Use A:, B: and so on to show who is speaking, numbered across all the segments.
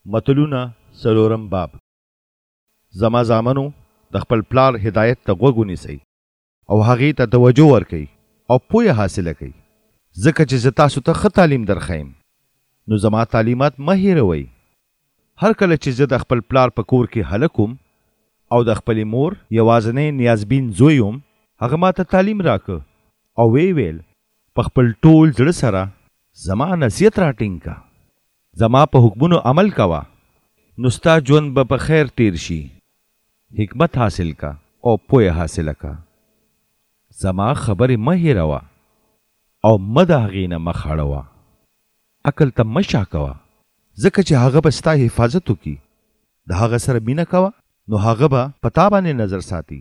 A: متلونه څلورم باب. زما زامنو د خپل پلار هدایت ته غوږ ونیسئ او هغې ته توجه ورکئ او پوهه حاصله کړئ، ځکه چې زه تاسو ته ښه تعلیم درښیم. نو زما تعلیمات مه هېروئ. هر کله چې زه د خپل پلار په کور کې هلک وم او د خپلې مور یوازینی نیازبین زوی وم، هغه ما ته تعلیم راکه او ویل په خپل ټول زړه سره زما نصیحت راټینګ کا، زما په حکمونو عمل کوه، نو ستا ژوند به په خیر تیر شي. حکمت حاصل کا او پوهه حاصله کا. زما خبرې مه هېروه او مه د هغې نه مخ اړوه. عقل ته مه شا کوه، ځکه چې هغه به ستا حفاظت وکړي. د هغه سره مینه کوه، نو هغه به په تا باندې نظر ساتي.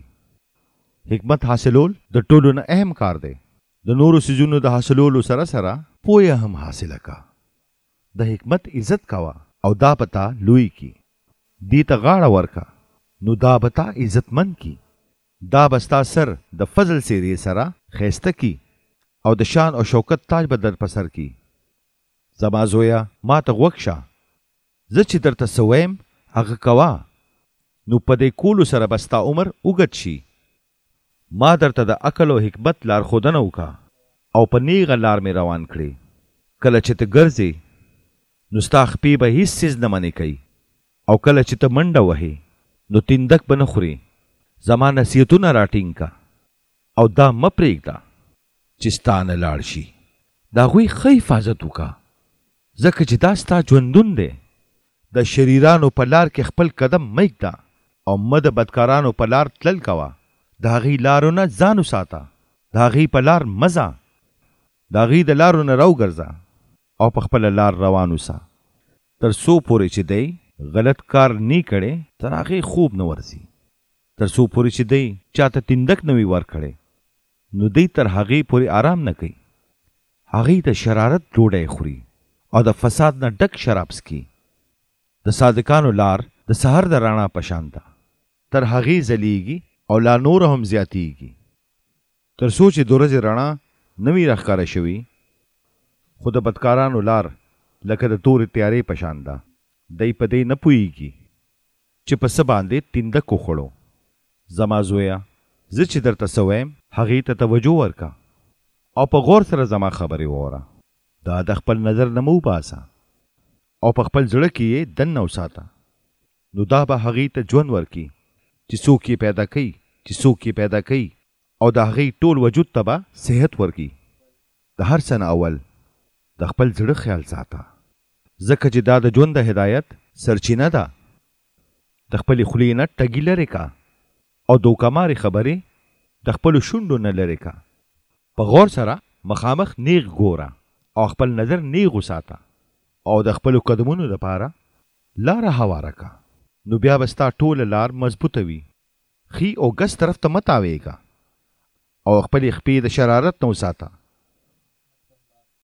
A: حکمت حاصلول د ټولو نه اهم کار دی. د نورو څیزونو د حاصلولو سره سره پوهه هم حاصله کا. د حکمت عزت کوه او دا به تا لوی کی. دې ته غاړه ورکه، نو دا به تا عزتمند کی. دا به ستا سر د فضل سیرې سره ښایسته کی او د شان او شوکت تاج به در په سر کی. زما زویه ما ته غوږ شه، زه چې درته څه ویم هغه کوه، نو په دې کولو سره به ستا عمر اوږد شي. ما درته د عقل او حکمت لارښودنه وکړه او په نیغه لار مې روان کړې. کله چې ته ګرځې نو ستا خپې به هیڅ څیز نه منې کوي، او کله چې ته منډه وهې نو تندک به نه خورې. زما نصیحتونه راټینګ کا او دا مه پرېږده چې ستا نه لاړ شي. د هغوی ښه حفاظت وکړه، ځکه چې دا ستا ژوندون دی. د شریرانو په لار کې خپل قدم مه ایږده او مه د بدکارانو په لار تلل کوه. د هغې لارو نه ځان وساته، د هغې په لار مه ځه. د هغې د لارو نه راوګرځه او په خپله لار روان اوسه، تر څو پورې چې دی غلط کار نی کړی تر هغې خوب نه ورځي. تر څو پورې چې دی چاته تندک نه وي ورکړی، نو دی تر هغې پورې آرام نه کوي. هغې د شرارت ډوډۍ خوري او د فساد نه ډک شراب څکي. د صادقانو لار د سحر د رڼا په شان ده، تر هغې ځلیږي او لا نور هم زیاتیږي، تر څو چې د ورځې رڼا نه وي راښکاره شوي. خو د بدکارانو لار لکه د تورې تیارې په شان ده. دی په دې نه پوهېږي چې په څه باندې تندک وخوړو. زما زویه زه چې درته څه ویم هغې ته توجه ورکه او په غور سره زما خبرې واوره. دا د خپل نظر نه مه وباسه او په خپل زړه کې یې دننه وساته. نو دا به هغې ته ژوند ورکي چې څوک یې پیدا کوي او د هغې ټول وجود ته به صحت ورکي. د هر څه نه اول د خپل زړه خیال ساته، ځکه چې دا د ژوند د هدایت سرچینه ده. د خپلې خولې نه ټګي لرې کا او دوکمارې خبرې د خپلو شونډو نه لرې کا. په غور سره مخامخ نیغ ګوره او خپل نظر نیغ وساته او د خپلو قدمونو لپاره لاره هواره کا. نو بیا به ستا ټوله لار مضبوطه وي. ښي او ګس طرف ته مه تاویږه او خپلې خپې د شرارت نه وساته.